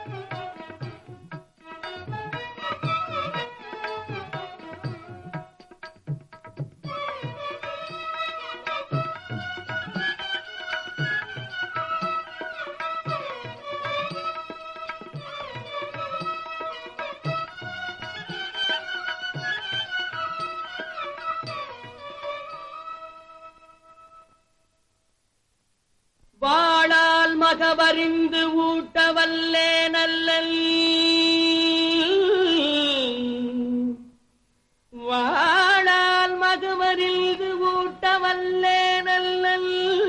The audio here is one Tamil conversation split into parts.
வாழால் மகவறிந்து ஊட்டவல்லே நல்லல் வாழால் மகவறிந்து ஊட்டவல்லே நல்லல்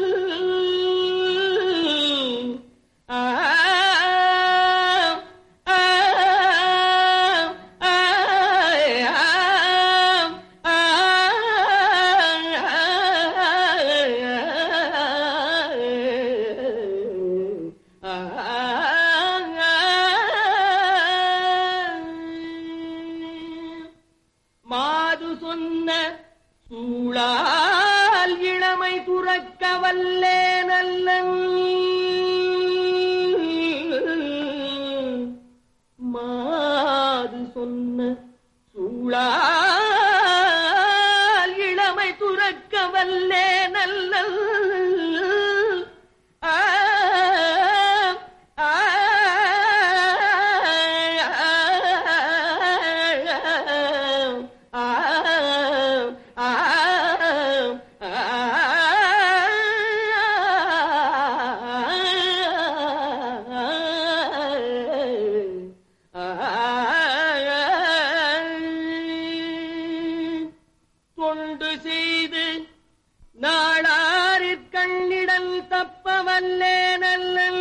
மாது சொன்ன சூழால் இளமை துறக்க வல்லே நல்லன் மாது சொன்ன சூழால் இளமை துறக்க வல்லே நல்லன் தொண்டு செய்து நாளாரிற் கண்ணிடல் தப்பவல்லே நல்லன்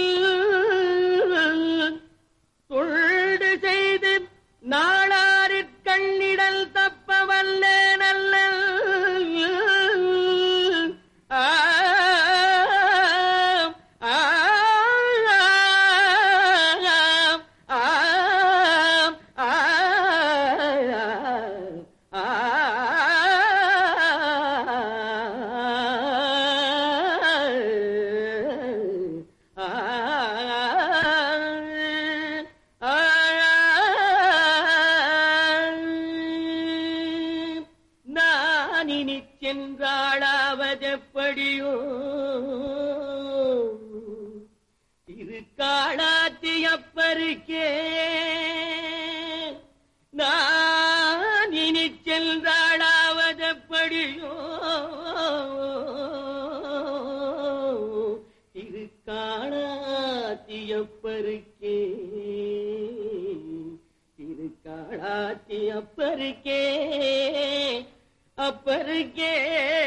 தொண்டு செய்து நாளாரிற் கண்ணிடல் தப்பவல்லே நல்லன் நானினி சென்றாளாவதெப்படியோ திருக்காளாத்தியப்பருக்கே நானினி சென்றாளாவதெப்படியோ திருக்காளாத்தியப்பருக்கே திருக்காளாத்தியப்பருக்கே அப்பருக்கே